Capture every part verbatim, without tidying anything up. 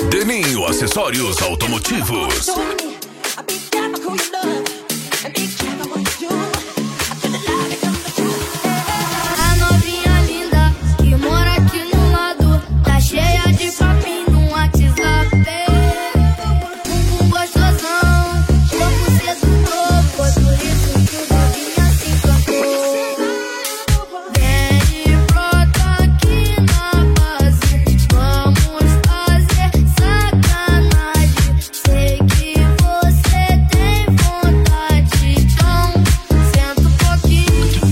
Deninho Acessórios Automotivos. A novinha linda que mora aqui no lado tá cheia de papinho no WhatsApp. Um gostosão, pouco sedutor, foi por isso que o novinha se encantou. Vem e brota aqui na base, vamos fazer sacanagem. Sei que você tem vontade, então senta um pouquinho.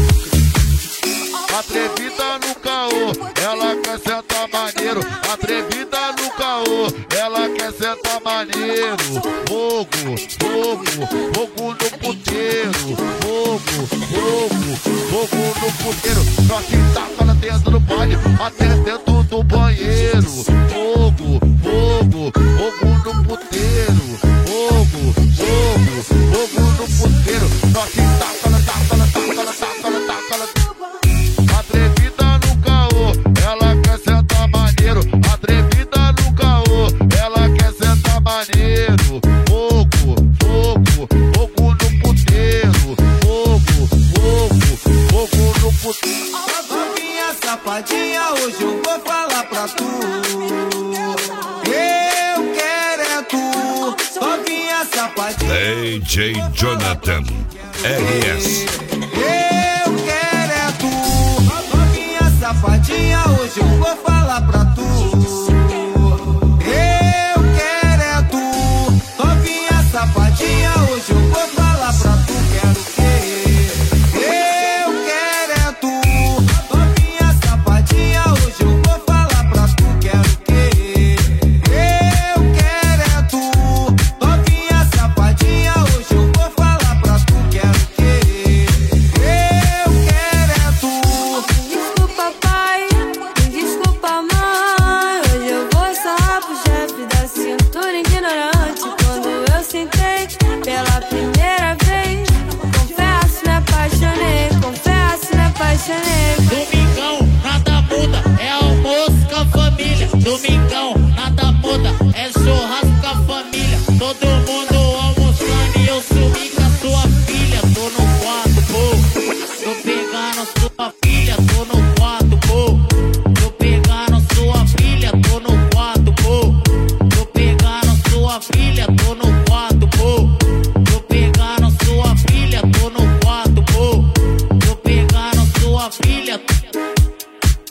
Atrevida no caô, ela quer sentar maneiro. Atrevida no caô, ela quer sentar maneiro. Fogo, fogo, fogo no puteiro. Fogo, fogo, fogo no puteiro. Só que taca lá dentro do baile, até dentro do banheiro. Fogo, fogo, fogo no puteiro. Fogo, fogo, fogo no puteiro. Só que taca lá, taca lá, taca lá, taca lá, taca lá. Atrevida no caô, ela quer sentar maneiro. Atrevida no caô, ela quer sentar maneiro. Fogo, fogo, fogo no puteiro. Fogo, fogo, fogo no puteiro. Novinha safadinha, hoje eu vou falar pra tu. Eu quero é tu. Novinha safadinha, D J Jonathan R S. eu quero é tu. Novinha safadinha, hoje eu vou falar pra tu. Eu quero é tu. Novinha safadinha, hoje eu vou falar pra tu. Quero o quê? Eu quero é tu. Novinha safadinha, hoje eu vou falar pra tu. Quero o quê? Eu quero é tu. Novinha safadinha, hoje eu vou falar pra tu. Quero o quê? Eu quero é tu. Desculpa, pai, desculpa, mãe. Hoje eu vou sarrar pro chefe da cintura ignorante. Quando eu sentei pela primeira vez, confesso, me apaixonei. Confesso, me apaixonei. Domingão, nada muda, é almoço com a família. Domingão, nada muda, é churrasco com a família. Todo mundo almoçando e eu sumi com a sua filha. Tô no quarto, pô, tô pegando sua filha. Tô no quarto, pô, tô pegando sua filha. Tô no quarto, pô, tô pegando sua filha. Tô no quarto, pô, tô pegando sua filha. Tô no quarto, pô, tô pegando sua filha.